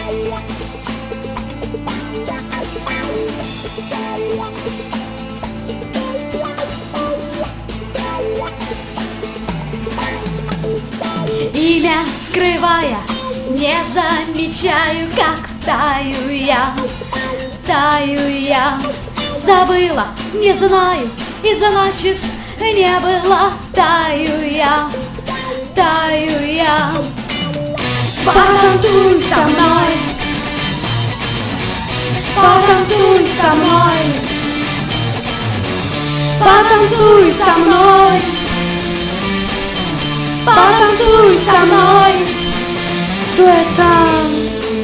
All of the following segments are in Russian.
Имя скрывая, не замечаю, как таю я, забыла, не знаю, и значит не было. Таю я, потанцуй со мной, потанцуй со мной, потанцуй со мной, потанцуй со мной, дуэтом.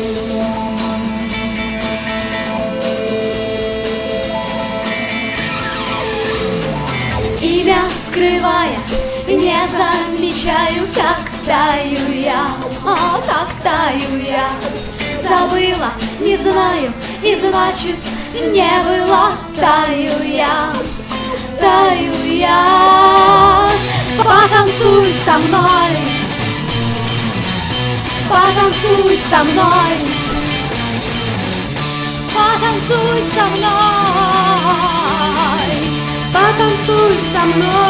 Имя скрывая, не замечаю, как таю я, как таю я. Забыла, не знаю, и значит не было. Таю я, потанцуй со мной, потанцуй со мной, потанцуй со мной, потанцуй со мной.